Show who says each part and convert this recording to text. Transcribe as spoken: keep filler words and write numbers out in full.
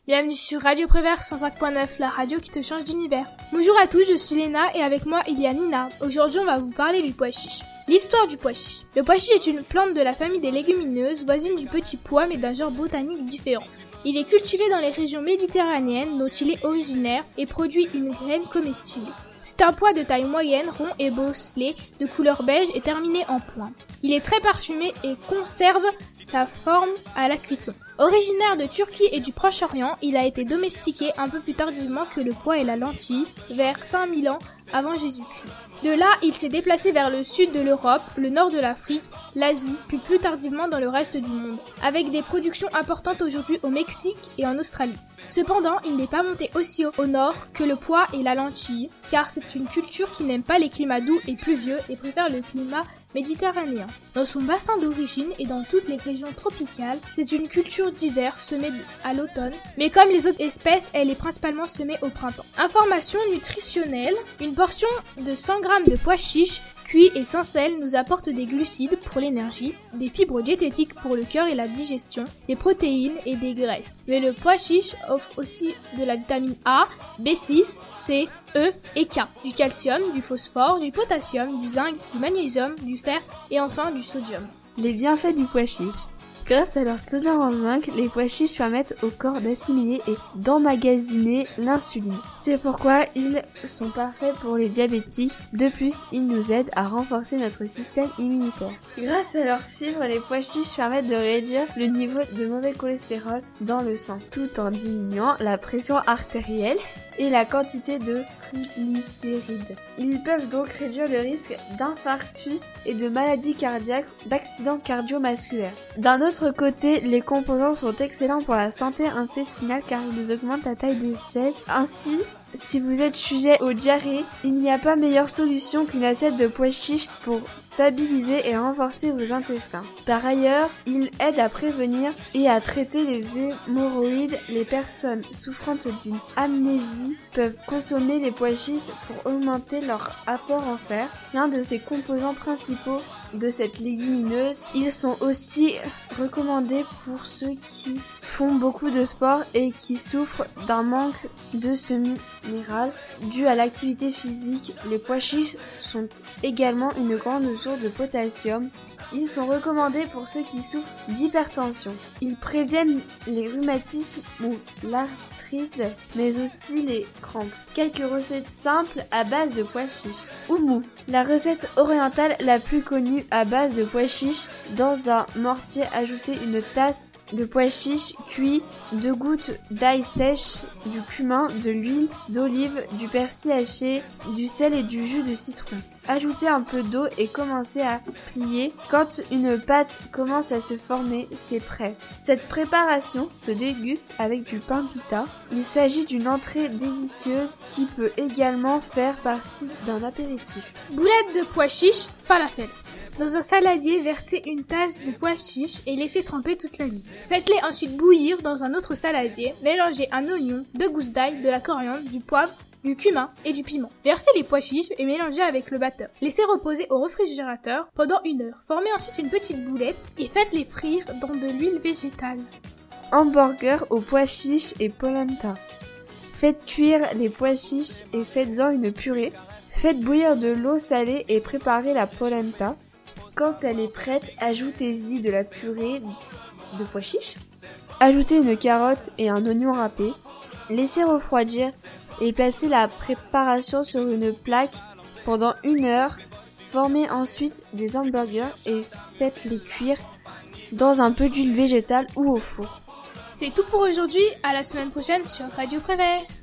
Speaker 1: Bienvenue sur Radio Prévert cent cinq point neuf, la radio qui te change d'univers. Bonjour à tous, je suis Léna et avec moi il y a Nina. Aujourd'hui on va vous parler du pois chiche. L'histoire du pois chiche. Le pois chiche est une plante de la famille des légumineuses, voisine du petit pois mais d'un genre botanique différent. Il est cultivé dans les régions méditerranéennes dont il est originaire et produit une graine comestible. C'est un pois de taille moyenne, rond et bosselé, de couleur beige et terminé en pointe. Il est très parfumé et conserve sa forme à la cuisson. Originaire de Turquie et du Proche-Orient, il a été domestiqué un peu plus tardivement que le pois et la lentille, vers cinq mille ans avant Jésus-Christ. De là, il s'est déplacé vers le sud de l'Europe, le nord de l'Afrique, l'Asie, puis plus tardivement dans le reste du monde, avec des productions importantes aujourd'hui au Mexique et en Australie. Cependant, il n'est pas monté aussi haut au nord que le pois et la lentille, car c'est une culture qui n'aime pas les climats doux et pluvieux et préfère le climat méditerranéen. Dans son bassin d'origine et dans toutes les régions tropicales, c'est une culture d'hiver semée à l'automne, mais comme les autres espèces, elle est principalement semée au printemps. Information nutritionnelle, une portion de cent grammes de pois chiche cuit et sans sel nous apporte des glucides pour l'énergie, des fibres diététiques pour le cœur et la digestion, des protéines et des graisses. Mais le pois chiche offre aussi de la vitamine A, B six, C, E et K, du calcium, du phosphore, du potassium, du zinc, du magnésium, du fer et enfin du sodium.
Speaker 2: Les bienfaits du pois chiche. Grâce à leur teneur en zinc, les pois chiches permettent au corps d'assimiler et d'emmagasiner l'insuline. C'est pourquoi ils sont parfaits pour les diabétiques. De plus, ils nous aident à renforcer notre système immunitaire. Grâce à leurs fibres, les pois chiches permettent de réduire le niveau de mauvais cholestérol dans le sang, tout en diminuant la pression artérielle et la quantité de triglycérides. Ils peuvent donc réduire le risque d'infarctus et de maladies cardiaques, d'accidents cardiovasculaires. D'un autre côté, les composants sont excellents pour la santé intestinale car ils augmentent la taille des selles. Ainsi, si vous êtes sujet aux diarrhées, il n'y a pas meilleure solution qu'une assiette de pois chiches pour stabiliser et renforcer vos intestins. Par ailleurs, il aide à prévenir et à traiter les hémorroïdes. Les personnes souffrant d'une amnésie peuvent consommer les pois chiches pour augmenter leur apport en fer, l'un de ses composants principaux de cette légumineuse. Ils sont aussi recommandés pour ceux qui font beaucoup de sport et qui souffrent d'un manque de ce minéral dû à l'activité physique. Les pois chiches sont également une grande source de potassium. Ils sont recommandés pour ceux qui souffrent d'hypertension. Ils préviennent les rhumatismes ou l'arthrite, mais aussi les crampes. Quelques recettes simples à base de pois chiches. Oumou, la recette orientale la plus connue à base de pois chiches. Dans un mortier, ajoutez une tasse de pois chiches cuits, deux gouttes d'ail sèche, du cumin, de l'huile d'olive, du persil haché, du sel et du jus de citron. Ajoutez un peu d'eau et commencez à plier. Quand une pâte commence à se former, c'est prêt. Cette préparation se déguste avec du pain pita. Il s'agit d'une entrée délicieuse qui peut également faire partie d'un apéritif.
Speaker 1: Boulettes de pois chiches, falafel. Dans un saladier, versez une tasse de pois chiches et laissez tremper toute la nuit. Faites-les ensuite bouillir dans un autre saladier. Mélangez un oignon, deux gousses d'ail, de la coriandre, du poivre, du cumin et du piment. Versez les pois chiches et mélangez avec le batteur. Laissez reposer au réfrigérateur pendant une heure. Formez ensuite une petite boulette et faites-les frire dans de l'huile végétale.
Speaker 2: Hamburger aux pois chiches et polenta. Faites cuire les pois chiches et faites-en une purée. Faites bouillir de l'eau salée et préparez la polenta. Quand elle est prête, ajoutez-y de la purée de pois chiches. Ajoutez une carotte et un oignon râpé. Laissez refroidir et placez la préparation sur une plaque pendant une heure. Formez ensuite des hamburgers et faites-les cuire dans un peu d'huile végétale ou au four.
Speaker 1: C'est tout pour aujourd'hui, à la semaine prochaine sur Radio Prévert.